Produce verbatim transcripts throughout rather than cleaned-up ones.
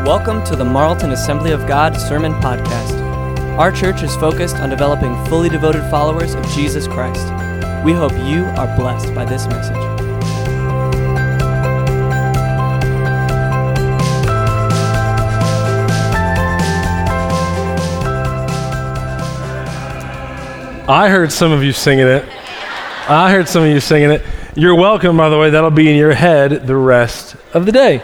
Welcome to the Marlton Assembly of God Sermon Podcast. Our church is focused on developing fully devoted followers of Jesus Christ. We hope you are blessed by this message. I heard some of you singing it. I heard some of you singing it. You're welcome, by the way. That'll be in your head the rest of the day.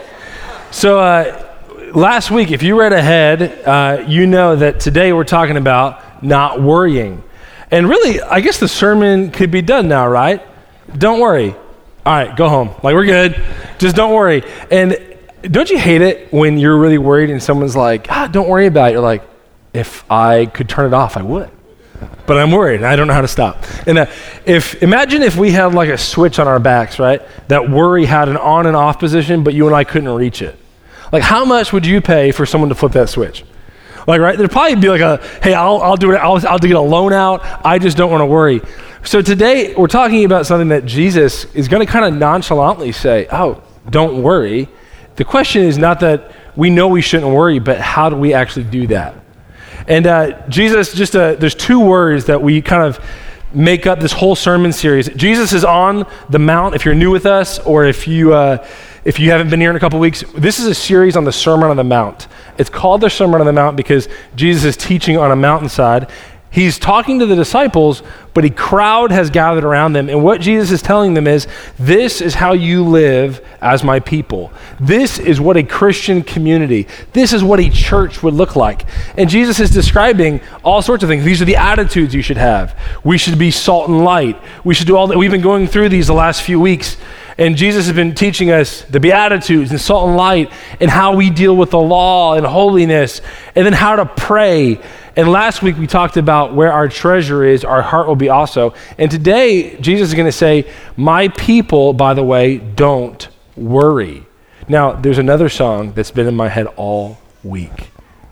So uh, last week, if you read ahead, uh, you know that today we're talking about not worrying. And really, I guess the sermon could be done now, right? Don't worry. All right, go home. Like, we're good. Just don't worry. And don't you hate it when you're really worried and someone's like, ah, don't worry about it. You're like, if I could turn it off, I would. But I'm worried, and I don't know how to stop. And uh, if imagine if we had like a switch on our backs, right? That worry had an on and off position, but you and I couldn't reach it. Like, how much would you pay for someone to flip that switch? Like, right? There'd probably be like a, hey, I'll I'll do it. I'll I'll get a loan out. I just don't want to worry. So today we're talking about something that Jesus is going to kind of nonchalantly say, oh, don't worry. The question is not that we know we shouldn't worry, but how do we actually do that? And uh, Jesus, just uh, there's two words that we kind of make up this whole sermon series. Jesus is on the Mount. If you're new with us, or if you uh, if you haven't been here in a couple weeks, this is a series on the Sermon on the Mount. It's called the Sermon on the Mount because Jesus is teaching on a mountainside. He's talking to the disciples, but a crowd has gathered around them. And what Jesus is telling them is, this is how you live as my people. This is what a Christian community, this is what a church would look like. And Jesus is describing all sorts of things. These are the attitudes you should have. We should be salt and light. We should do all that. We've been going through these the last few weeks. And Jesus has been teaching us the Beatitudes and salt and light and how we deal with the law and holiness, and then how to pray. And last week we talked about where our treasure is, our heart will be also. And today Jesus is going to say, my people, by the way, don't worry. Now, there's another song that's been in my head all week,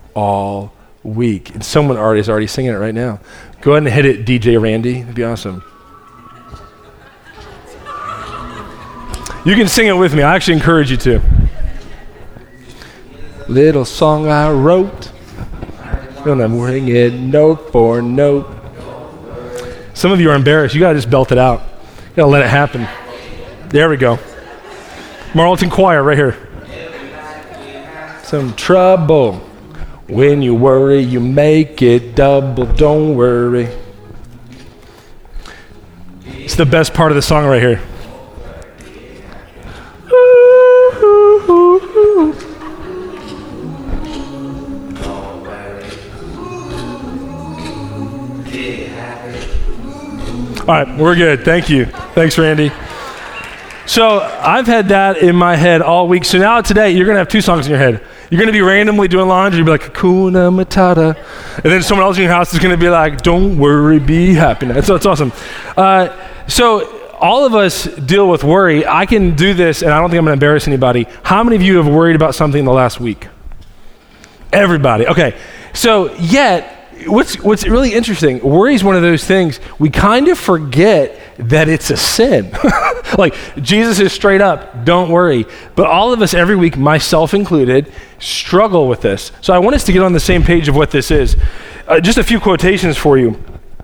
all week. And someone already is already singing it right now. Go ahead and hit it, D J Randy. It'd be awesome. You can sing it with me. I actually encourage you to. Little song I wrote, and I'm sing it note for note. Some of you are embarrassed. You got to just belt it out. You got to let it happen. There we go. Marlton Choir right here. Some trouble. When you worry, you make it double. Don't worry. It's the best part of the song right here. All right, we're good. Thank you. Thanks, Randy. So I've had that in my head all week. So now today, you're going to have two songs in your head. You're going to be randomly doing laundry. You'll be like, Hakuna Matata. And then someone else in your house is going to be like, don't worry, be happy. That's, that's awesome. Uh, so all of us deal with worry. I can do this, and I don't think I'm going to embarrass anybody. How many of you have worried about something in the last week? Everybody. Okay. So yet, What's what's really interesting, worry is one of those things we kind of forget that it's a sin. Like, Jesus is straight up, don't worry. But all of us every week, myself included, struggle with this. So I want us to get on the same page of what this is. Uh, just a few quotations for you.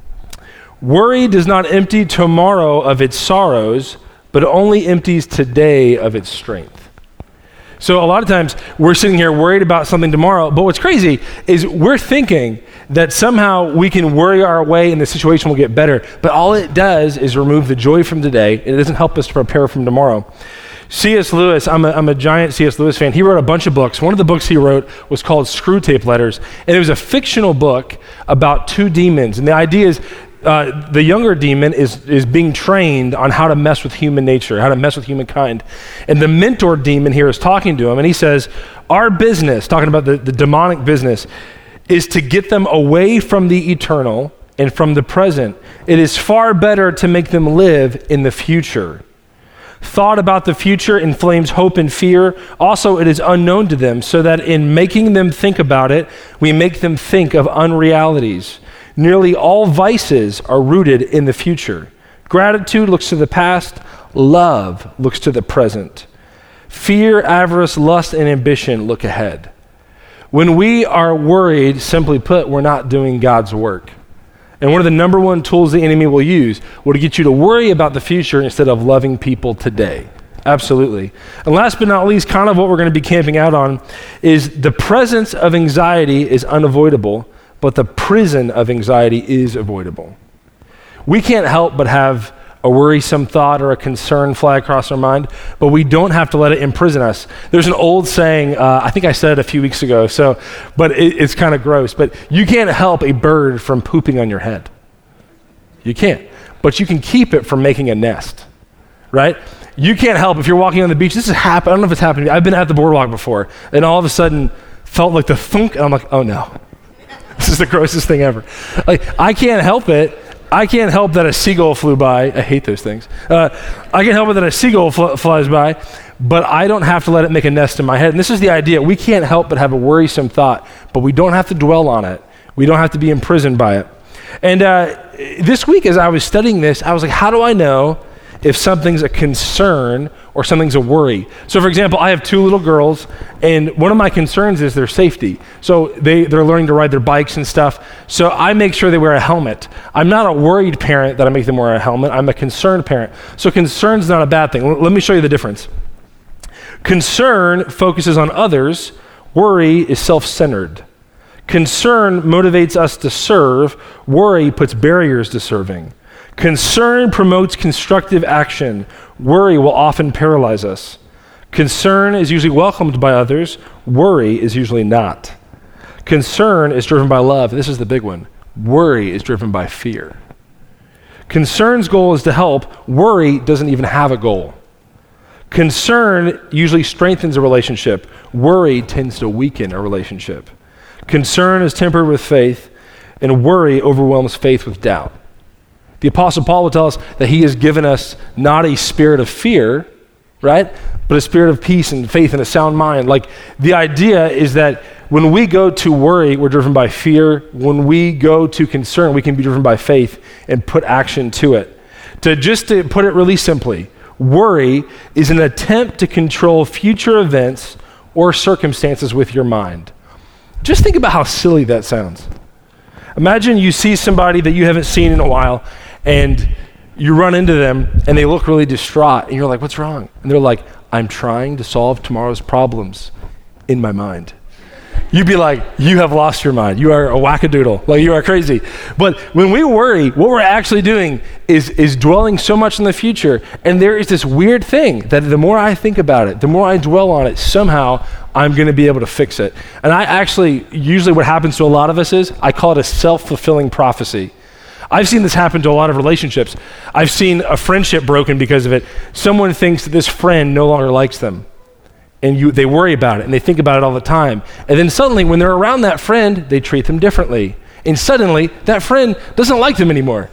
Worry does not empty tomorrow of its sorrows, but only empties today of its strength. So a lot of times we're sitting here worried about something tomorrow, but what's crazy is we're thinking that somehow we can worry our way and the situation will get better, but all it does is remove the joy from today. It doesn't help us to prepare from tomorrow. C S Lewis, I'm a, I'm a giant C S Lewis fan. He wrote a bunch of books. One of the books he wrote was called Screwtape Letters, and it was a fictional book about two demons. And the idea is uh, the younger demon is, is being trained on how to mess with human nature, how to mess with humankind. And the mentor demon here is talking to him, and he says, our business, talking about the, the demonic business, is to get them away from the eternal and from the present. It is far better to make them live in the future. Thought about the future inflames hope and fear. Also, it is unknown to them, so that in making them think about it, we make them think of unrealities. Nearly all vices are rooted in the future. Gratitude looks to the past. Love looks to the present. Fear, avarice, lust, and ambition look ahead. When we are worried, simply put, we're not doing God's work. And one of the number one tools the enemy will use will to get you to worry about the future instead of loving people today. Absolutely. And last but not least, kind of what we're going to be camping out on is the presence of anxiety is unavoidable, but the prison of anxiety is avoidable. We can't help but have a worrisome thought or a concern fly across our mind, but we don't have to let it imprison us. There's an old saying, uh, I think I said it a few weeks ago, so, but it, it's kind of gross, but you can't help a bird from pooping on your head. You can't, but you can keep it from making a nest, right? You can't help if you're walking on the beach. This has happened. I don't know if it's happened to me. I've been at the boardwalk before, and all of a sudden felt like the thunk, and I'm like, oh no, this is the grossest thing ever. Like, I can't help it. I can't help that a seagull flew by. I hate those things. Uh, I can't help it that a seagull fl- flies by, but I don't have to let it make a nest in my head. And this is the idea. We can't help but have a worrisome thought, but we don't have to dwell on it. We don't have to be imprisoned by it. And uh, this week, as I was studying this, I was like, how do I know if something's a concern or something's a worry? So for example, I have two little girls, and one of my concerns is their safety. So they, they're learning to ride their bikes and stuff. So I make sure they wear a helmet. I'm not a worried parent that I make them wear a helmet. I'm a concerned parent. So concern's not a bad thing. L- let me show you the difference. Concern focuses on others. Worry is self-centered. Concern motivates us to serve. Worry puts barriers to serving. Concern promotes constructive action. Worry will often paralyze us. Concern is usually welcomed by others. Worry is usually not. Concern is driven by love. This is the big one. Worry is driven by fear. Concern's goal is to help. Worry doesn't even have a goal. Concern usually strengthens a relationship. Worry tends to weaken a relationship. Concern is tempered with faith, and worry overwhelms faith with doubt. The Apostle Paul will tell us that he has given us not a spirit of fear, right? But a spirit of peace and faith and a sound mind. Like, the idea is that when we go to worry, we're driven by fear. When we go to concern, we can be driven by faith and put action to it. To just to put it really simply, worry is an attempt to control future events or circumstances with your mind. Just think about how silly that sounds. Imagine you see somebody that you haven't seen in a while, and you run into them, and they look really distraught, and you're like, what's wrong? And they're like, I'm trying to solve tomorrow's problems in my mind. You'd be like, you have lost your mind. You are a wackadoodle. Like, you are crazy. But when we worry, what we're actually doing is, is dwelling so much in the future, and there is this weird thing that the more I think about it, the more I dwell on it, somehow I'm going to be able to fix it. And I actually, usually what happens to a lot of us is, I call it a self-fulfilling prophecy. I've seen this happen to a lot of relationships. I've seen a friendship broken because of it. Someone thinks that this friend no longer likes them, and you, they worry about it, and they think about it all the time. And then suddenly, when they're around that friend, they treat them differently. And suddenly, that friend doesn't like them anymore.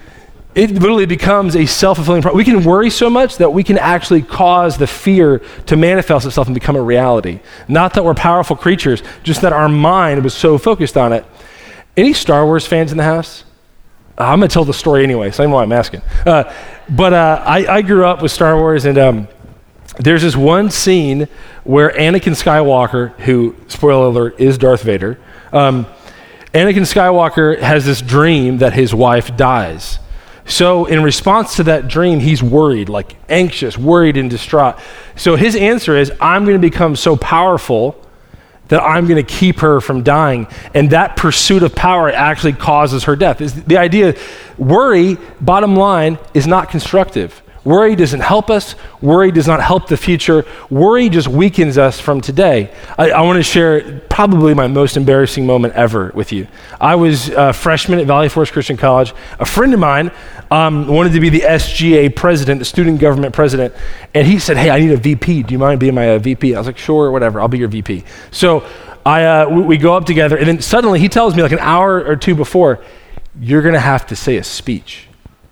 It literally becomes a self-fulfilling prophecy. We can worry so much that we can actually cause the fear to manifest itself and become a reality. Not that we're powerful creatures, just that our mind was so focused on it. Any Star Wars fans in the house? I'm going to tell the story anyway, so I don't know why I'm asking. Uh, but uh, I, I grew up with Star Wars, and um, there's this one scene where Anakin Skywalker, who, spoiler alert, is Darth Vader, um, Anakin Skywalker has this dream that his wife dies. So in response to that dream, he's worried, like anxious, worried, and distraught. So his answer is, I'm going to become so powerful that I'm going to keep her from dying. And that pursuit of power actually causes her death. Is the idea, worry, bottom line, is not constructive. Worry doesn't help us. Worry does not help the future. Worry just weakens us from today. I, I want to share probably my most embarrassing moment ever with you. I was a freshman at Valley Forge Christian College. A friend of mine um, wanted to be the S G A president, the student government president, and he said, hey, I need a V P. Do you mind being my uh, V P? I was like, sure, whatever, I'll be your V P. So I uh, we, we go up together, and then suddenly he tells me like an hour or two before, you're going to have to say a speech.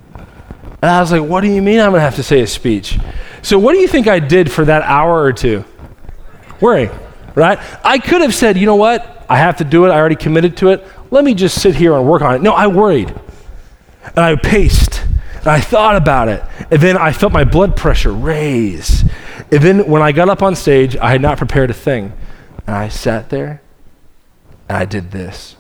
And I was like, what do you mean I'm going to have to say a speech? So what do you think I did for that hour or two? Worry, right? I could have said, you know what? I have to do it. I already committed to it. Let me just sit here and work on it. No, I worried. And I paced. And I thought about it. And then I felt my blood pressure raise. And then when I got up on stage, I had not prepared a thing. And I sat there and I did this.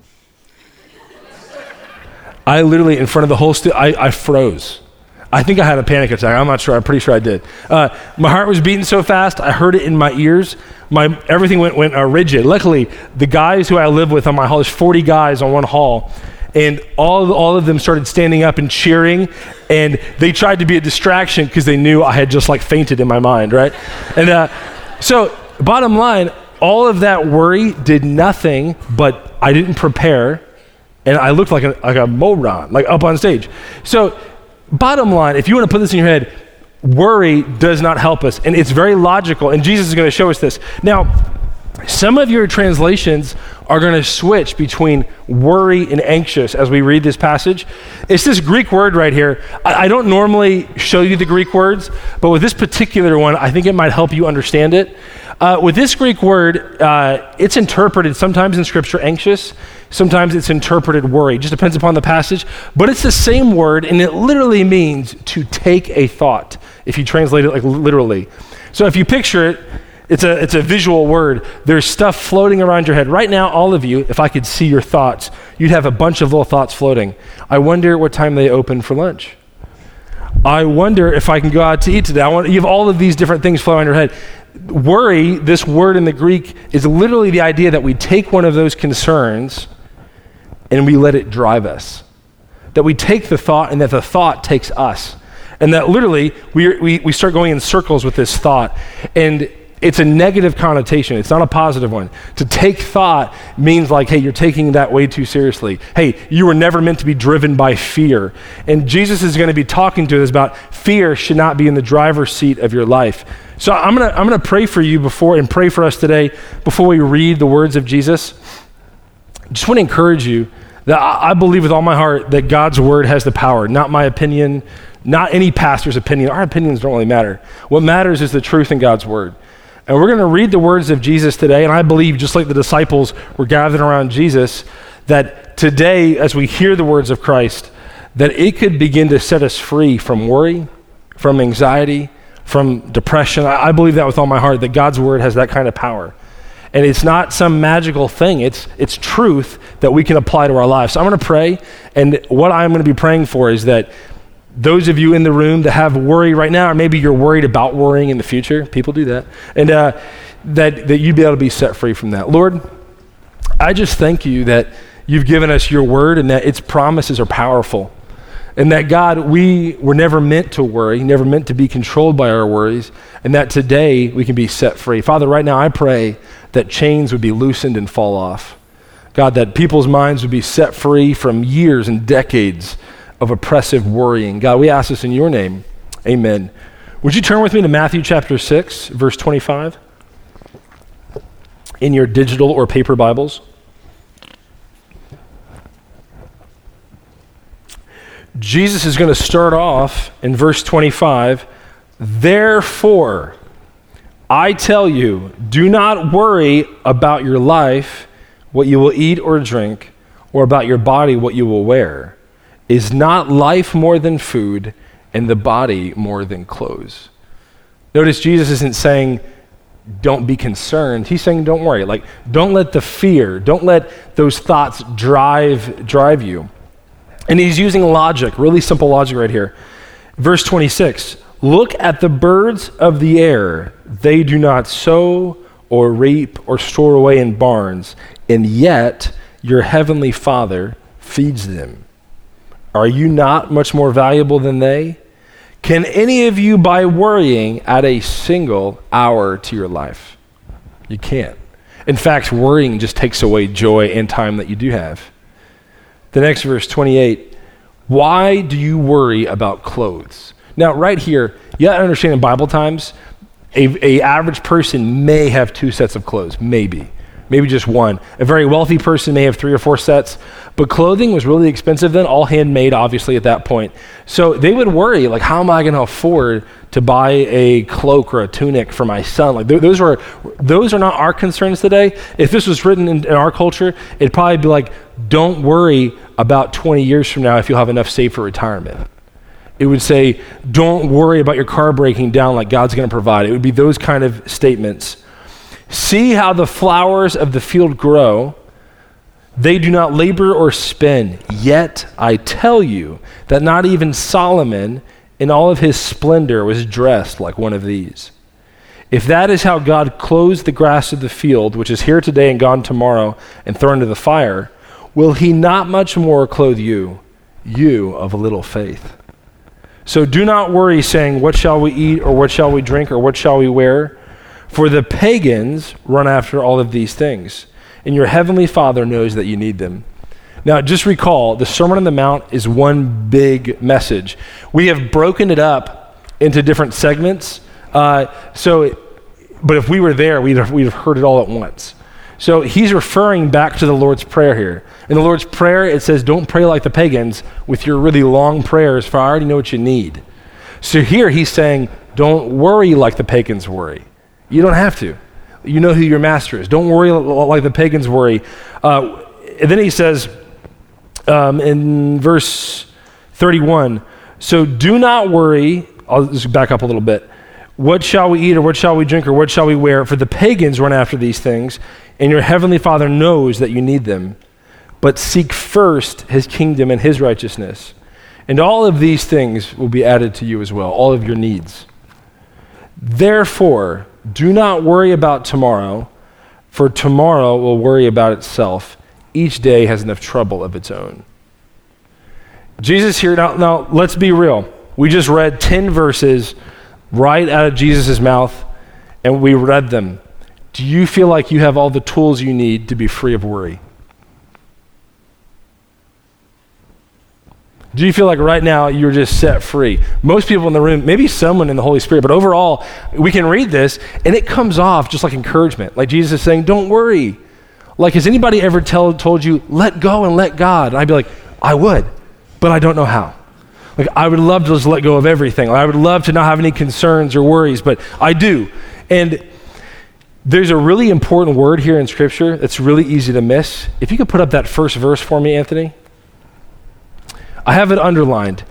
I literally, in front of the whole, stu- I, I froze. I think I had a panic attack. I'm not sure. I'm pretty sure I did. Uh, my heart was beating so fast, I heard it in my ears. My everything went went uh, rigid. Luckily, the guys who I live with on my hall, there's forty guys on one hall, and all of, all of them started standing up and cheering, and they tried to be a distraction because they knew I had just like fainted in my mind, right? And uh, so, bottom line, all of that worry did nothing, but I didn't prepare, and I looked like a like a moron, like up on stage. So. Bottom line, if you want to put this in your head, worry does not help us. And it's very logical. And Jesus is going to show us this. Now, some of your translations are going to switch between worry and anxious as we read this passage. It's this Greek word right here. I, I don't normally show you the Greek words, but with this particular one, I think it might help you understand it. Uh, with this Greek word, uh, it's interpreted sometimes in Scripture anxious, sometimes it's interpreted worry. It just depends upon the passage. But it's the same word, and it literally means to take a thought, if you translate it like literally. So if you picture it, it's a, it's a visual word. There's stuff floating around your head. Right now, all of you, if I could see your thoughts, you'd have a bunch of little thoughts floating. I wonder what time they open for lunch. I wonder if I can go out to eat today. I want, you have all of these different things flowing in your head. Worry, this word in the Greek, is literally the idea that we take one of those concerns and we let it drive us. That we take the thought and that the thought takes us. And that literally we, we, we start going in circles with this thought. And it's a negative connotation. It's not a positive one. To take thought means like, hey, you're taking that way too seriously. Hey, you were never meant to be driven by fear. And Jesus is going to be talking to us about fear should not be in the driver's seat of your life. So I'm going to I'm going to pray for you before and pray for us today before we read the words of Jesus. Just want to encourage you that I believe with all my heart that God's word has the power, not my opinion, not any pastor's opinion. Our opinions don't really matter. What matters is the truth in God's word. And we're going to read the words of Jesus today, and I believe, just like the disciples were gathered around Jesus, that today, as we hear the words of Christ, that it could begin to set us free from worry, from anxiety, from depression. I, I believe that with all my heart, that God's word has that kind of power. And it's not some magical thing. It's it's truth that we can apply to our lives. So I'm going to pray, and what I'm going to be praying for is that those of you in the room that have worry right now, or maybe you're worried about worrying in the future, people do that, and uh, that, that you'd be able to be set free from that. Lord, I just thank you that you've given us your word and that its promises are powerful. And that, God, we were never meant to worry, never meant to be controlled by our worries, and that today we can be set free. Father, right now I pray that chains would be loosened and fall off. God, that people's minds would be set free from years and decades of oppressive worrying. God, we ask this in your name. Amen. Would you turn with me to Matthew chapter six, verse twenty-five? In your digital or paper Bibles. Jesus is going to start off in verse twenty-five. Therefore, I tell you, do not worry about your life, what you will eat or drink, or about your body, what you will wear. Is not life more than food, and the body more than clothes? Notice Jesus isn't saying, don't be concerned. He's saying, don't worry. Like, don't let the fear, don't let those thoughts drive drive you. And he's using logic, really simple logic right here. Verse twenty-six, look at the birds of the air. They do not sow or reap or store away in barns, and yet your heavenly Father feeds them. Are you not much more valuable than they? Can any of you, by worrying, add a single hour to your life? You can't. In fact, worrying just takes away joy and time that you do have. The next verse, twenty-eight, why do you worry about clothes? Now, right here, you got to understand in Bible times, a, a average person may have two sets of clothes, maybe. Maybe just one. A very wealthy person may have three or four sets, but clothing was really expensive then, all handmade, obviously, at that point. So they would worry, like, how am I going to afford to buy a cloak or a tunic for my son? Like, th- those are those are not our concerns today. If this was written in, in our culture, it'd probably be like, don't worry about twenty years from now if you'll have enough saved for retirement. It would say, don't worry about your car breaking down, like God's going to provide. It would be those kind of statements. See how the flowers of the field grow. They do not labor or spin. Yet I tell you that not even Solomon in all of his splendor was dressed like one of these. If that is how God clothes the grass of the field, which is here today and gone tomorrow and thrown into the fire, will he not much more clothe you, you of little faith? So do not worry, saying, what shall we eat, or what shall we drink, or what shall we wear? For the pagans run after all of these things, and your heavenly Father knows that you need them. Now, just recall, the Sermon on the Mount is one big message. We have broken it up into different segments. Uh, so, it, but if we were there, we'd have, we'd have heard it all at once. So he's referring back to the Lord's Prayer here. In the Lord's Prayer, it says, don't pray like the pagans with your really long prayers, for I already know what you need. So here he's saying, don't worry like the pagans worry. You don't have to. You know who your master is. Don't worry like the pagans worry. Uh, and then he says um, in verse thirty-one, so do not worry. I'll just back up a little bit. What shall we eat, or what shall we drink, or what shall we wear? For the pagans run after these things, and your heavenly Father knows that you need them. But seek first his kingdom and his righteousness, and all of these things will be added to you as well, all of your needs. Therefore, do not worry about tomorrow, for tomorrow will worry about itself. Each day has enough trouble of its own. Jesus here, now, now let's be real. We just read ten verses right out of Jesus' mouth, and we read them. Do you feel like you have all the tools you need to be free of worry? Do you feel like right now you're just set free? Most people in the room, maybe someone in the Holy Spirit, but overall, we can read this and it comes off just like encouragement. Like Jesus is saying, don't worry. Like, has anybody ever tell, told you, let go and let God? And I'd be like, I would, but I don't know how. Like, I would love to just let go of everything. Like, I would love to not have any concerns or worries, but I do. And there's a really important word here in Scripture that's really easy to miss. If you could put up that first verse for me, Anthony. I have it underlined.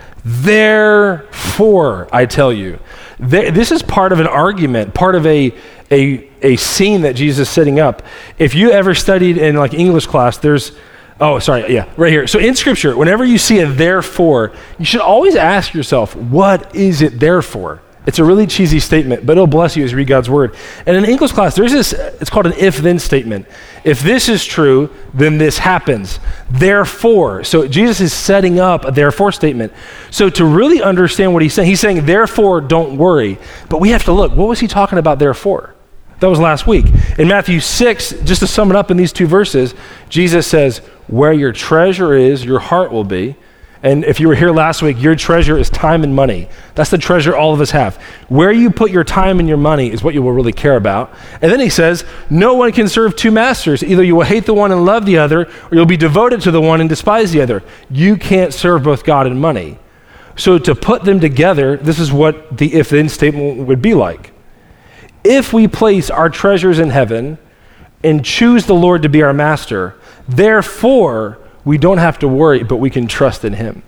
Therefore, I tell you. There, this is part of an argument, part of a, a, a scene that Jesus is setting up. If you ever studied in like English class, there's, oh, sorry, yeah, right here. So in Scripture, whenever you see a therefore, you should always ask yourself, what is it there for? It's a really cheesy statement, but it'll bless you as you read God's word. And in English class, there's this, it's called an if-then statement. If this is true, then this happens. Therefore, so Jesus is setting up a therefore statement. So to really understand what he's saying, he's saying, therefore, don't worry. But we have to look, what was he talking about therefore? That was last week. In Matthew six, just to sum it up in these two verses, Jesus says, where your treasure is, your heart will be. And if you were here last week, your treasure is time and money. That's the treasure all of us have. Where you put your time and your money is what you will really care about. And then he says, no one can serve two masters. Either you will hate the one and love the other, or you'll be devoted to the one and despise the other. You can't serve both God and money. So to put them together, this is what the if-then statement would be like. If we place our treasures in heaven and choose the Lord to be our master, therefore, we don't have to worry, but we can trust in him.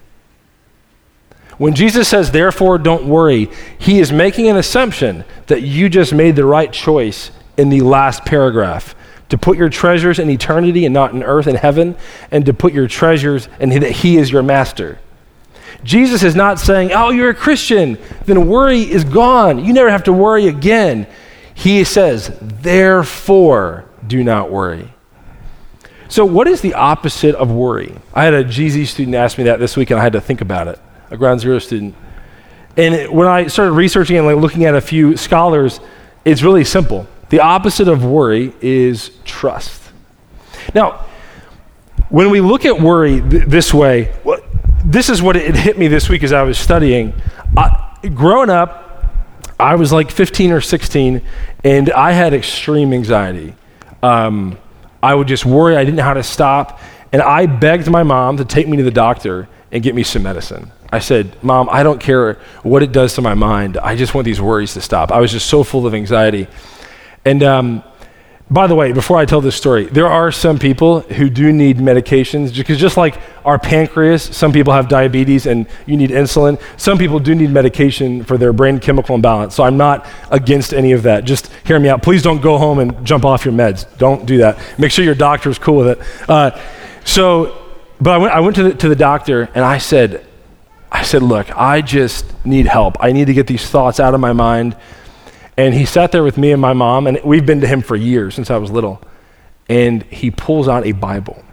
When Jesus says, therefore, don't worry, he is making an assumption that you just made the right choice in the last paragraph, to put your treasures in eternity and not in earth and heaven, and to put your treasures and that he is your master. Jesus is not saying, oh, you're a Christian, then worry is gone. You never have to worry again. He says, therefore, do not worry. So what is the opposite of worry? I had a G Z student ask me that this week, and I had to think about it, a Ground Zero student. And it, when I started researching and like looking at a few scholars, it's really simple. The opposite of worry is trust. Now, when we look at worry th- this way, well, this is what it, it hit me this week as I was studying. I, growing up, I was like fifteen or sixteen, and I had extreme anxiety. Um, I would just worry. I didn't know how to stop. And I begged my mom to take me to the doctor and get me some medicine. I said, Mom, I don't care what it does to my mind. I just want these worries to stop. I was just so full of anxiety. And um, by the way, before I tell this story, there are some people who do need medications, because just like our pancreas, some people have diabetes and you need insulin. Some people do need medication for their brain chemical imbalance. So I'm not against any of that. Just hear me out. Please don't go home and jump off your meds. Don't do that. Make sure your doctor is cool with it. Uh, So, but I went, I went to the, to the doctor and I said, I said, look, I just need help. I need to get these thoughts out of my mind. And he sat there with me and my mom, and we've been to him for years, since I was little. And he pulls out a Bible.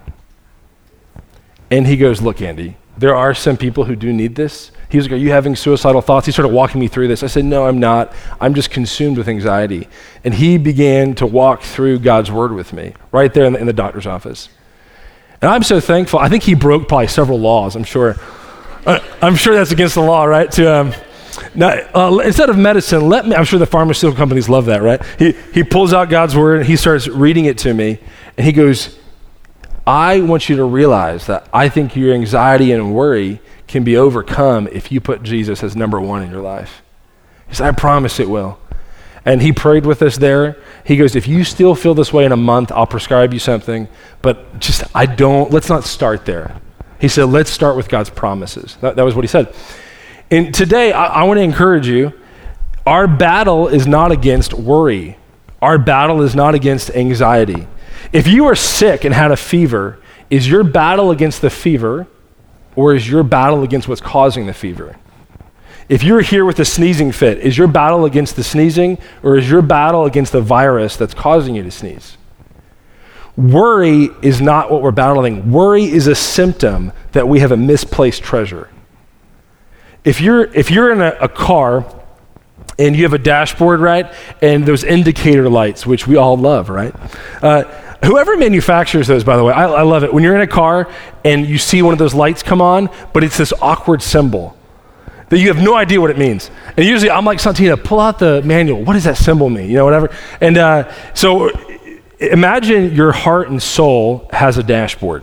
And he goes, look, Andy, there are some people who do need this. He was like, are you having suicidal thoughts? He started walking me through this. I said, no, I'm not. I'm just consumed with anxiety. And he began to walk through God's word with me right there in the, in the doctor's office. And I'm so thankful. I think he broke probably several laws, I'm sure. Uh, I'm sure that's against the law, right? To um, now, uh, instead of medicine, let me, I'm sure the pharmaceutical companies love that, right? He, he pulls out God's word and he starts reading it to me. And he goes, I want you to realize that I think your anxiety and worry can be overcome if you put Jesus as number one in your life. He said, I promise it will. And he prayed with us there. He goes, if you still feel this way in a month, I'll prescribe you something. But just, I don't, let's not start there. He said, let's start with God's promises. That, that was what he said. And today, I, I want to encourage you, our battle is not against worry. Our battle is not against anxiety. If you are sick and had a fever, is your battle against the fever, or is your battle against what's causing the fever? If you're here with a sneezing fit, is your battle against the sneezing, or is your battle against the virus that's causing you to sneeze? Worry is not what we're battling. Worry is a symptom that we have a misplaced treasure. If you're if you're in a, a car and you have a dashboard, right, and those indicator lights, which we all love, right? Uh, whoever manufactures those, by the way, I, I love it. When you're in a car and you see one of those lights come on, but it's this awkward symbol that you have no idea what it means. And usually I'm like, Santina, pull out the manual. What does that symbol mean? You know, whatever. And uh, so imagine your heart and soul has a dashboard,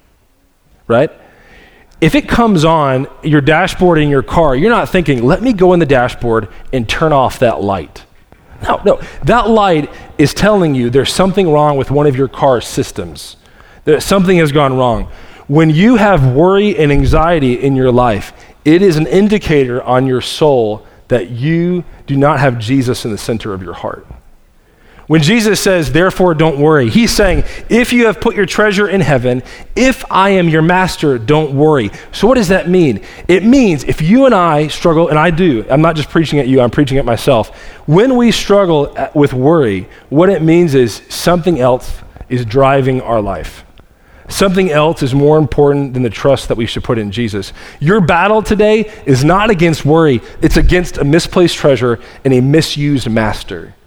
right? If it comes on, your dashboard in your car, you're not thinking, let me go in the dashboard and turn off that light. No, no. That light is telling you there's something wrong with one of your car systems. That something has gone wrong. When you have worry and anxiety in your life, it is an indicator on your soul that you do not have Jesus in the center of your heart. When Jesus says, therefore don't worry, he's saying, if you have put your treasure in heaven, if I am your master, don't worry. So what does that mean? It means if you and I struggle, and I do, I'm not just preaching at you, I'm preaching at myself. When we struggle with worry, what it means is something else is driving our life. Something else is more important than the trust that we should put in Jesus. Your battle today is not against worry, it's against a misplaced treasure and a misused master.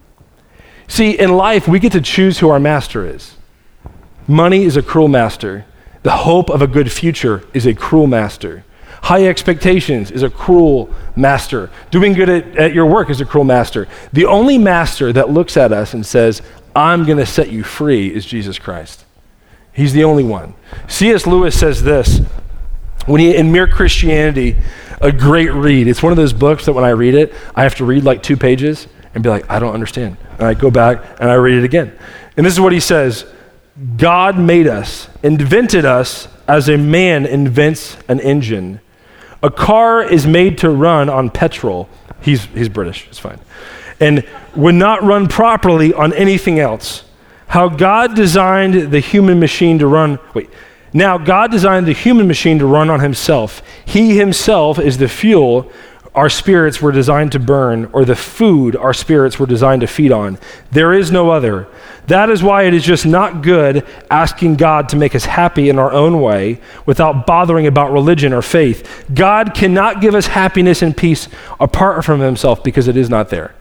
See, in life, we get to choose who our master is. Money is a cruel master. The hope of a good future is a cruel master. High expectations is a cruel master. Doing good at, at your work is a cruel master. The only master that looks at us and says, I'm going to set you free is Jesus Christ. He's the only one. C S Lewis says this, when he, in Mere Christianity, a great read. It's one of those books that when I read it, I have to read like two pages and be like, I don't understand. And I go back and I read it again. And this is what he says, God made us, invented us as a man invents an engine. A car is made to run on petrol. He's, he's British, it's fine. And would not run properly on anything else. How God designed the human machine to run, wait, now God designed the human machine to run on himself. He himself is the fuel our spirits were designed to burn, or the food our spirits were designed to feed on. There is no other. That is why it is just not good asking God to make us happy in our own way without bothering about religion or faith. God cannot give us happiness and peace apart from himself because it is not there.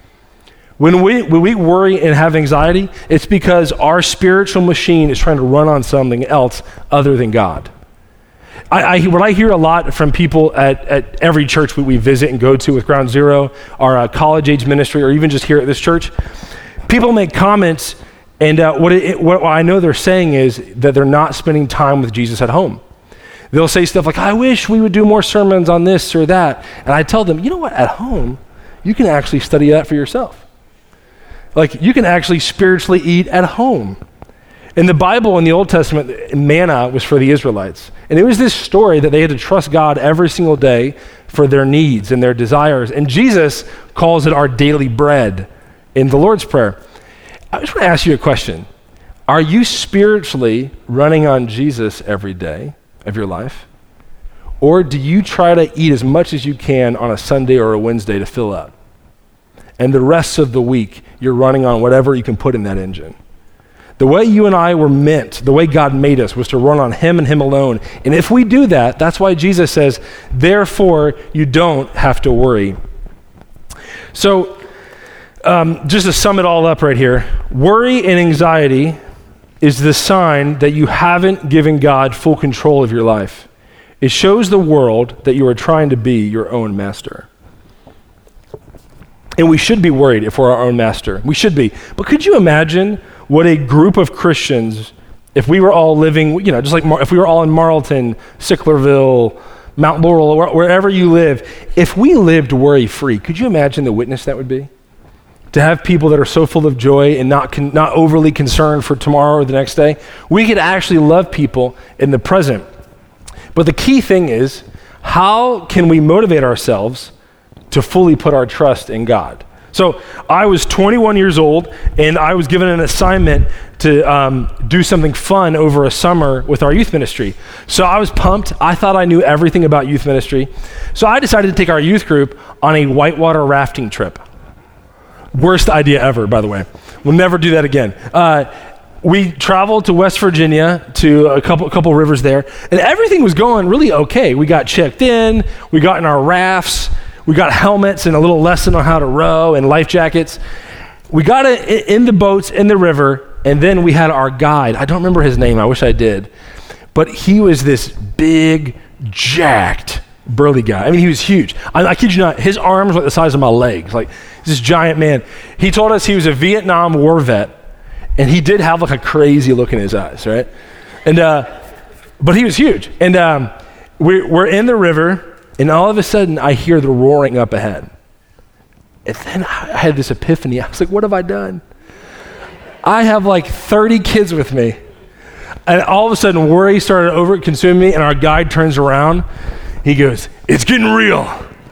When we, when we worry and have anxiety, it's because our spiritual machine is trying to run on something else other than God. I, I, what I hear a lot from people at, at every church we, we visit and go to with Ground Zero, our uh, college-age ministry, or even just here at this church, people make comments, and uh, what, it, what I know they're saying is that they're not spending time with Jesus at home. They'll say stuff like, I wish we would do more sermons on this or that. And I tell them, you know what, at home, you can actually study that for yourself. Like, you can actually spiritually eat at home. In the Bible, in the Old Testament, manna was for the Israelites. And it was this story that they had to trust God every single day for their needs and their desires. And Jesus calls it our daily bread in the Lord's Prayer. I just want to ask you a question. Are you spiritually running on Jesus every day of your life? Or do you try to eat as much as you can on a Sunday or a Wednesday to fill up? And the rest of the week, you're running on whatever you can put in that engine. The way you and I were meant, the way God made us, was to run on him and him alone. And if we do that, that's why Jesus says, therefore, you don't have to worry. So, um, just to sum it all up right here, worry and anxiety is the sign that you haven't given God full control of your life. It shows the world that you are trying to be your own master. And we should be worried if we're our own master. We should be. But could you imagine what a group of Christians, if we were all living, you know, just like Mar- if we were all in Marlton, Sicklerville, Mount Laurel, or wherever you live, if we lived worry-free, could you imagine the witness that would be? To have people that are so full of joy and not con- not overly concerned for tomorrow or the next day. We could actually love people in the present. But the key thing is, how can we motivate ourselves to fully put our trust in God? So I was twenty-one years old, and I was given an assignment to um, do something fun over a summer with our youth ministry. So I was pumped. I thought I knew everything about youth ministry. So I decided to take our youth group on a whitewater rafting trip. Worst idea ever, by the way. We'll never do that again. Uh, We traveled to West Virginia to a couple couple rivers there, and everything was going really okay. We got checked in, we got in our rafts, we got helmets and a little lesson on how to row and life jackets. We got it in the boats in the river, and then we had our guide. I don't remember his name, I wish I did, but he was this big, jacked, burly guy. I mean, he was huge. I, I kid you not, his arms were like the size of my legs, like this giant man. He told us he was a Vietnam War vet, and he did have like a crazy look in his eyes, right? And uh, but he was huge. And um, we're, we're in the river, and all of a sudden I hear the roaring up ahead. And then I had this epiphany. I was like, what have I done? I have like thirty kids with me. And all of a sudden worry started over consuming me, and our guide turns around. He goes, it's getting real.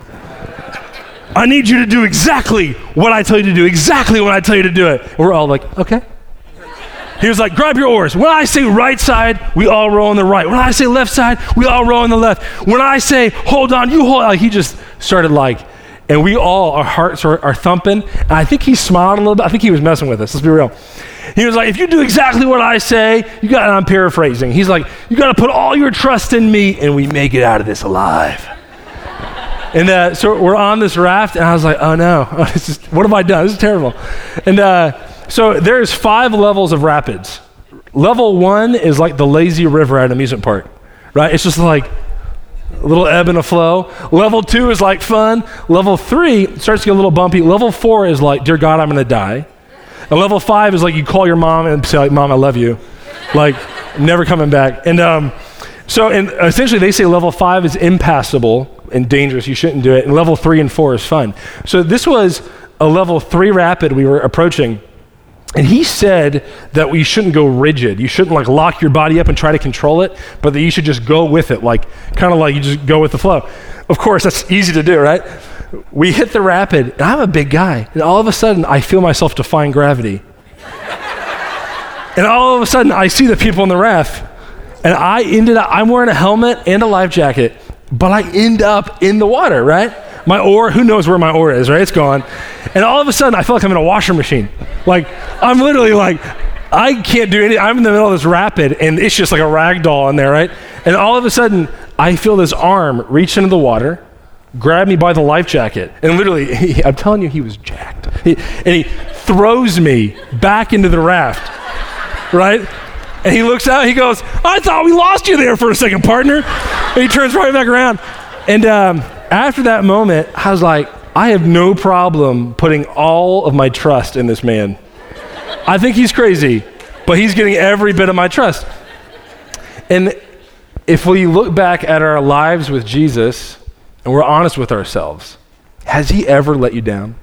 I need you to do exactly what I tell you to do, exactly when I tell you to do it. And we're all like, okay. He was like, grab your oars. When I say right side, we all row on the right. When I say left side, we all row on the left. When I say hold on, you hold on. Like he just started like, and we all, our hearts are, are thumping. And I think he smiled a little bit. I think he was messing with us. Let's be real. He was like, if you do exactly what I say, you got, and I'm paraphrasing. He's like, you got to put all your trust in me, and we make it out of this alive. And uh, so we're on this raft, and I was like, oh no, oh, this is, what have I done? This is terrible. And uh, so there's five levels of rapids. Level one is like the lazy river at an amusement park, right? It's just like a little ebb and a flow. Level two is like fun. Level three starts to get a little bumpy. Level four is like, dear God, I'm going to die. And level five is like you call your mom and say like, Mom, I love you. Like, never coming back. And um, so and essentially they say level five is impassable and dangerous. You shouldn't do it. And level three and four is fun. So this was a level three rapid we were approaching. And he said that we shouldn't go rigid. You shouldn't like lock your body up and try to control it, but that you should just go with it, like kind of like you just go with the flow. Of course, that's easy to do, right? We hit the rapid, and I'm a big guy, and all of a sudden I feel myself defying gravity. And all of a sudden I see the people in the raft, and I ended up, I'm wearing a helmet and a life jacket, but I end up in the water, right? My oar, who knows where my oar is, right? It's gone. And all of a sudden, I feel like I'm in a washer machine. Like, I'm literally like, I can't do anything. I'm in the middle of this rapid, and it's just like a rag doll in there, right? And all of a sudden, I feel this arm reach into the water, grab me by the life jacket, and literally, he, I'm telling you, he was jacked. He, and he throws me back into the raft, right? And he looks out, he goes, I thought we lost you there for a second, partner. And he turns right back around. And, um, after that moment, I was like, I have no problem putting all of my trust in this man. I think he's crazy, but he's getting every bit of my trust. And if we look back at our lives with Jesus and we're honest with ourselves, has he ever let you down?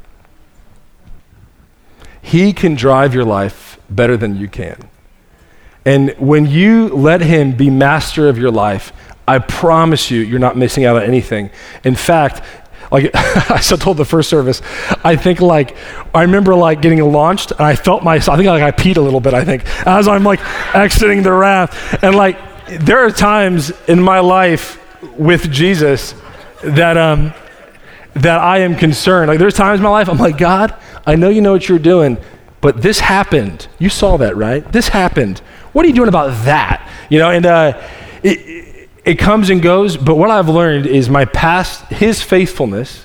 He can drive your life better than you can. And when you let him be master of your life, I promise you, you're not missing out on anything. In fact, Like I still told the first service, I think like, I remember like getting launched and I felt my, I think like I peed a little bit, I think, as I'm like exiting the raft. And like, there are times in my life with Jesus that, um, that I am concerned. Like there's times in my life, I'm like, God, I know you know what you're doing, but this happened. You saw that, right? This happened. What are you doing about that? You know, and uh, it, it comes and goes, but what I've learned is my past, his faithfulness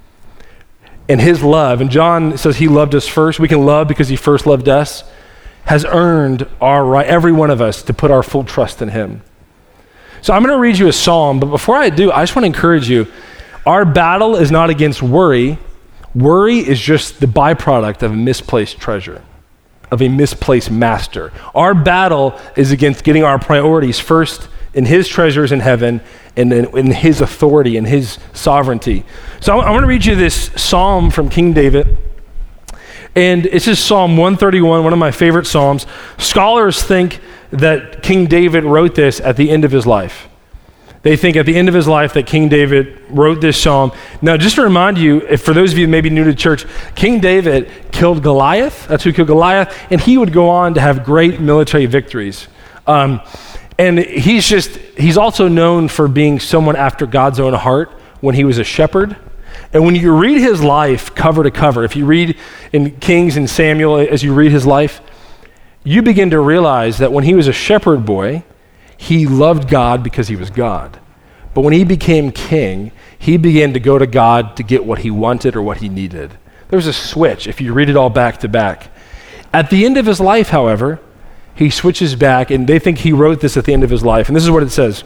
and his love, and John says he loved us first, we can love because he first loved us, has earned our right, every one of us, to put our full trust in him. So I'm going to read you a psalm, but before I do, I just want to encourage you, our battle is not against worry. Worry is just the byproduct of a misplaced treasure, of a misplaced master. Our battle is against getting our priorities first in his treasures in heaven and in, in his authority and his sovereignty. So I, I want to read you this psalm from King David. And it's just Psalm one thirty-one, one of my favorite psalms. Scholars think that King David wrote this at the end of his life. They think at the end of his life that King David wrote this psalm. Now, just to remind you, if for those of you maybe new to church, King David killed Goliath. That's who killed Goliath. And he would go on to have great military victories. Um, and he's just, he's also known for being someone after God's own heart when he was a shepherd. And when you read his life cover to cover, if you read in Kings and Samuel, as you read his life, you begin to realize that when he was a shepherd boy, he loved God because he was God. But when he became king, he began to go to God to get what he wanted or what he needed. There was a switch if you read it all back to back. At the end of his life, however, he switches back, and they think he wrote this at the end of his life. And this is what it says.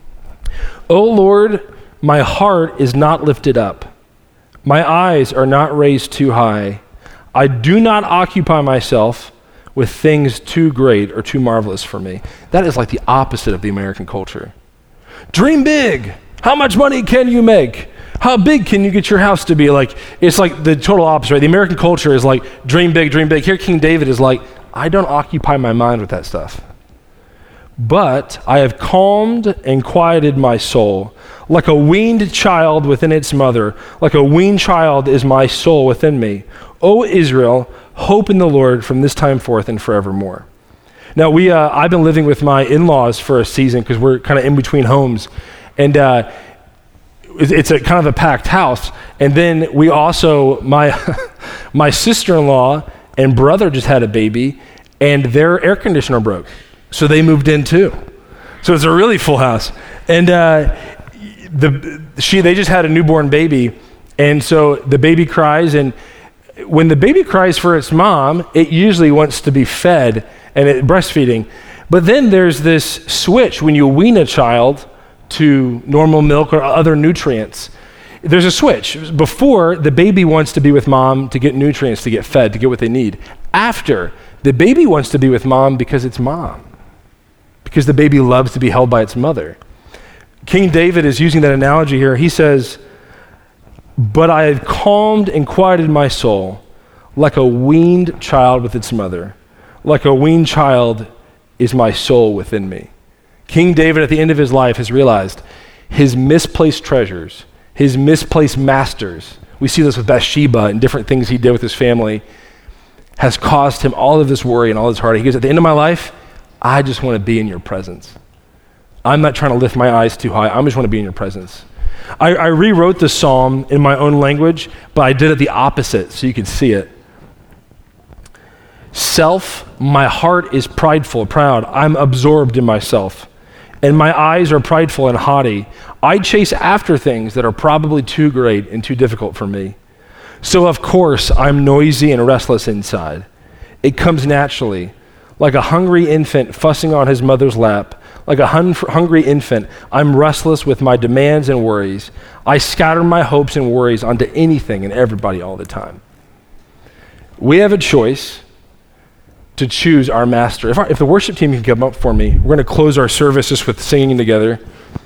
O Lord, my heart is not lifted up. My eyes are not raised too high. I do not occupy myself with things too great or too marvelous for me. That is like the opposite of the American culture. Dream big. How much money can you make? How big can you get your house to be? Like, it's like the total opposite, right? The American culture is like, dream big, dream big. Here, King David is like, I don't occupy my mind with that stuff. But I have calmed and quieted my soul. Like a weaned child within its mother, like a weaned child is my soul within me. O Israel, hope in the Lord from this time forth and forevermore. Now, we uh, I've been living with my in-laws for a season because we're kind of in between homes. And uh, it's a kind of a packed house. And then we also, my my sister-in-law and brother just had a baby, and their air conditioner broke. So they moved in too. So it's a really full house. And uh, the she they just had a newborn baby, and so the baby cries, and when the baby cries for its mom, it usually wants to be fed and it breastfeeding. But then there's this switch when you wean a child to normal milk or other nutrients. There's a switch. Before, the baby wants to be with mom to get nutrients, to get fed, to get what they need. After, the baby wants to be with mom because it's mom, because the baby loves to be held by its mother. King David is using that analogy here. He says, but I have calmed and quieted my soul like a weaned child with its mother. Like a weaned child is my soul within me. King David at the end of his life has realized his misplaced treasures, his misplaced masters, we see this with Bathsheba and different things he did with his family, has caused him all of this worry and all this heartache. He goes, at the end of my life, I just want to be in your presence. I'm not trying to lift my eyes too high. I just want to be in your presence. I, I rewrote the psalm in my own language, but I did it the opposite so you could see it. Self, my heart is prideful, proud. I'm absorbed in myself, and my eyes are prideful and haughty. I chase after things that are probably too great and too difficult for me. So of course, I'm noisy and restless inside. It comes naturally, like a hungry infant fussing on his mother's lap. Like a hun- hungry infant, I'm restless with my demands and worries. I scatter my hopes and worries onto anything and everybody all the time. We have a choice to choose our master. If, our, if the worship team can come up for me, we're going to close our service just with singing together.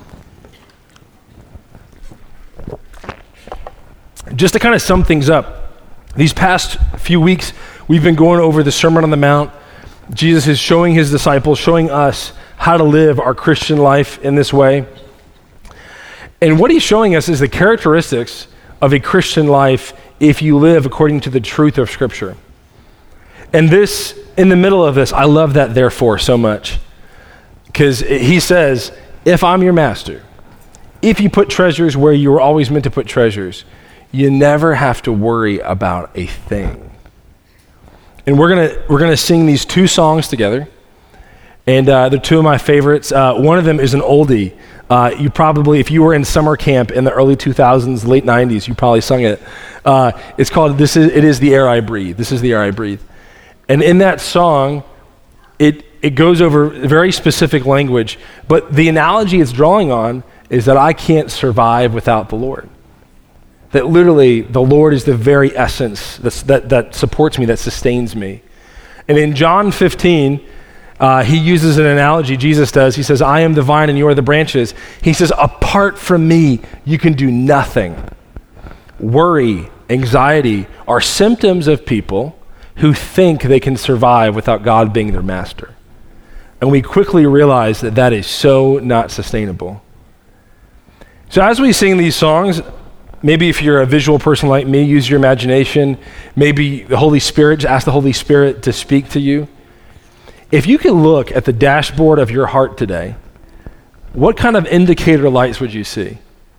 Just to kind of sum things up, these past few weeks, we've been going over the Sermon on the Mount. Jesus is showing his disciples, showing us how to live our Christian life in this way. And what he's showing us is the characteristics of a Christian life if you live according to the truth of Scripture. And this, in the middle of this, I love that therefore so much. Because he says, if I'm your master, if you put treasures where you were always meant to put treasures, you never have to worry about a thing. And we're gonna we're gonna sing these two songs together, and uh, they're two of my favorites. Uh, one of them is an oldie. Uh, you probably, if you were in summer camp in the early two thousands, late nineties, you probably sung it. Uh, it's called "This Is It Is the Air I Breathe." This is the air I breathe, and in that song, it it goes over very specific language. But the analogy it's drawing on is that I can't survive without the Lord. That literally the Lord is the very essence that's, that, that supports me, that sustains me. And in John fifteen, uh, he uses an analogy, Jesus does. He says, I am the vine and you are the branches. He says, apart from me, you can do nothing. Worry, anxiety are symptoms of people who think they can survive without God being their master. And we quickly realize that that is so not sustainable. So as we sing these songs, maybe if you're a visual person like me, use your imagination. Maybe the Holy Spirit, just ask the Holy Spirit to speak to you. If you could look at the dashboard of your heart today, what kind of indicator lights would you see?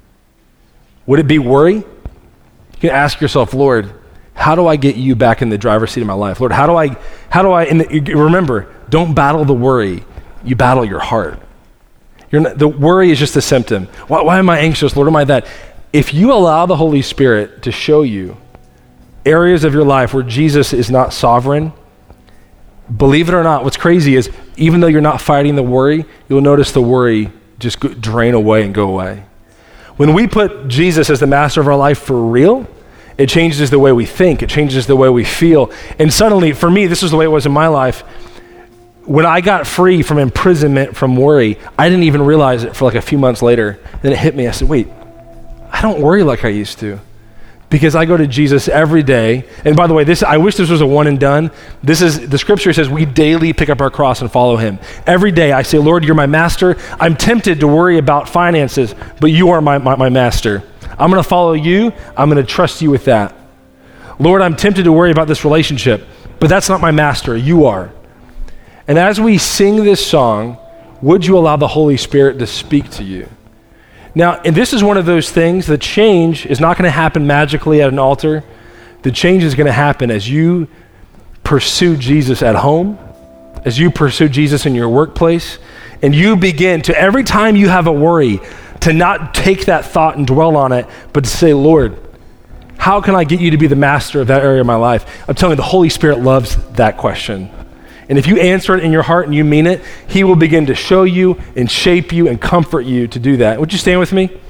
Would it be worry? You can ask yourself, Lord, how do I get you back in the driver's seat of my life? Lord, how do I, how do I, in the, remember, don't battle the worry, you battle your heart. You're not, the worry is just a symptom. Why, why am I anxious? Lord, am I that? If you allow the Holy Spirit to show you areas of your life where Jesus is not sovereign, believe it or not, what's crazy is even though you're not fighting the worry, you'll notice the worry just go, drain away and go away. When we put Jesus as the master of our life for real, it changes the way we think, it changes the way we feel. And suddenly, for me, this is the way it was in my life. When I got free from imprisonment from worry, I didn't even realize it for like a few months later. Then it hit me. I said, wait, I don't worry like I used to because I go to Jesus every day. And by the way, this I wish this was a one and done. This is, the scripture says we daily pick up our cross and follow him. Every day I say, Lord, you're my master. I'm tempted to worry about finances, but you are my, my, my master. I'm going to follow you. I'm going to trust you with that. Lord, I'm tempted to worry about this relationship, but that's not my master. You are. And as we sing this song, would you allow the Holy Spirit to speak to you? Now, and this is one of those things, the change is not going to happen magically at an altar. The change is going to happen as you pursue Jesus at home, as you pursue Jesus in your workplace, and you begin to, every time you have a worry, to not take that thought and dwell on it, but to say, Lord, how can I get you to be the master of that area of my life? I'm telling you, the Holy Spirit loves that question. And if you answer it in your heart and you mean it, he will begin to show you and shape you and comfort you to do that. Would you stand with me?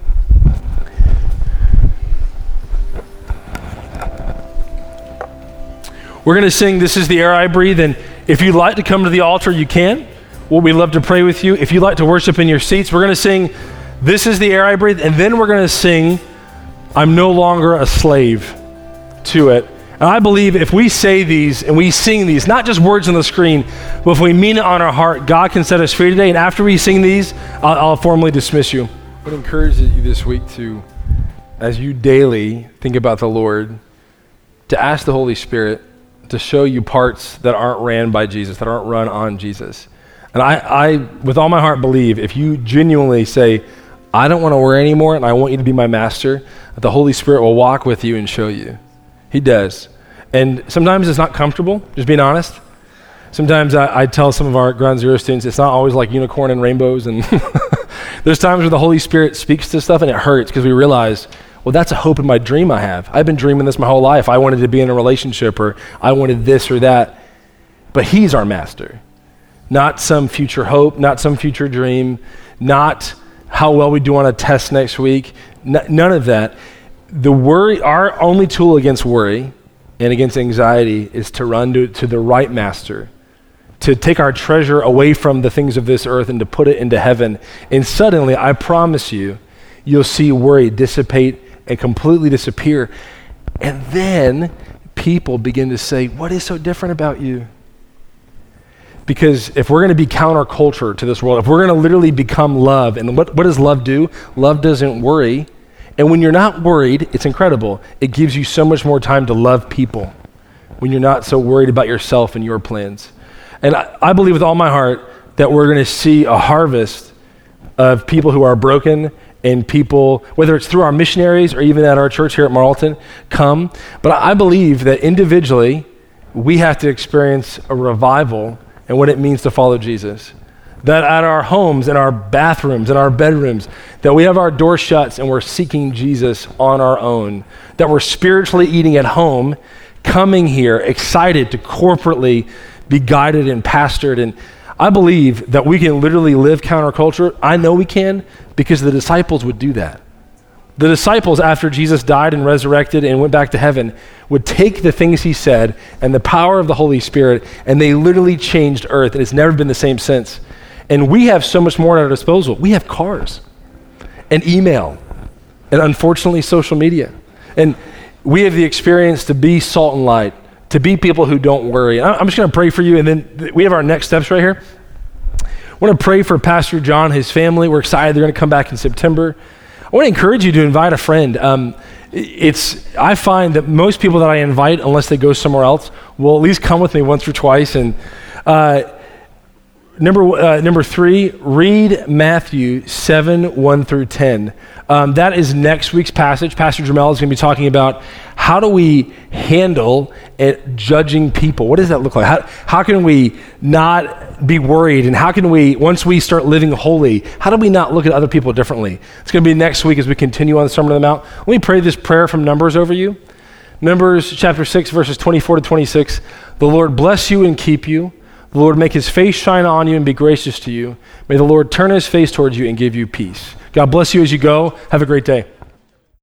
We're going to sing This Is the Air I Breathe, and if you'd like to come to the altar, you can. Well, we'd love to pray with you. If you'd like to worship in your seats, we're going to sing This Is the Air I Breathe, and then we're going to sing I'm No Longer a Slave to It. And I believe if we say these and we sing these, not just words on the screen, but if we mean it on our heart, God can set us free today. And after we sing these, I'll, I'll formally dismiss you. I would encourage you this week to, as you daily think about the Lord, to ask the Holy Spirit to show you parts that aren't ran by Jesus, that aren't run on Jesus. And I, I with all my heart, believe if you genuinely say, I don't want to worry anymore and I want you to be my master, that the Holy Spirit will walk with you and show you. He does. And sometimes it's not comfortable, just being honest. Sometimes I, I tell some of our Ground Zero students, it's not always like unicorn and rainbows. And there's times where the Holy Spirit speaks to stuff and it hurts because we realize, well, that's a hope in my dream I have. I've been dreaming this my whole life. I wanted to be in a relationship or I wanted this or that. But he's our master. Not some future hope, not some future dream, not how well we do on a test next week. N- none of that. The worry, our only tool against worry and against anxiety is to run to, to the right master, to take our treasure away from the things of this earth and to put it into heaven. And suddenly, I promise you, you'll see worry dissipate and completely disappear. And then people begin to say, what is so different about you? Because if we're going to be counterculture to this world, if we're going to literally become love, and what, what does love do? Love doesn't worry. And when you're not worried, it's incredible. It gives you so much more time to love people when you're not so worried about yourself and your plans. And I, I believe with all my heart that we're going to see a harvest of people who are broken and people, whether it's through our missionaries or even at our church here at Marlton, come. But I believe that individually, we have to experience a revival and what it means to follow Jesus. That at our homes, in our bathrooms, in our bedrooms, that we have our doors shut and we're seeking Jesus on our own. That we're spiritually eating at home, coming here excited to corporately be guided and pastored. And I believe that we can literally live counterculture. I know we can because the disciples would do that. The disciples, after Jesus died and resurrected and went back to heaven, would take the things he said and the power of the Holy Spirit, and they literally changed earth, and it's never been the same since. And we have so much more at our disposal. We have cars and email and unfortunately social media. And we have the experience to be salt and light, to be people who don't worry. I'm just going to pray for you, and then we have our next steps right here. I want to pray for Pastor John, his family. We're excited. They're going to come back in September. I want to encourage you to invite a friend. Um, it's I find that most people that I invite, unless they go somewhere else, will at least come with me once or twice. And uh, number uh, number three, read Matthew seven, one through ten. Um, that is next week's passage. Pastor Jamel is going to be talking about how do we handle it, judging people. What does that look like? How, how can we not be worried? And how can we, once we start living holy, how do we not look at other people differently? It's going to be next week as we continue on the Sermon on the Mount. Let me pray this prayer from Numbers over you. Numbers chapter six, verses twenty-four to twenty-six. The Lord bless you and keep you. The Lord make his face shine on you and be gracious to you. May the Lord turn his face towards you and give you peace. God bless you as you go. Have a great day.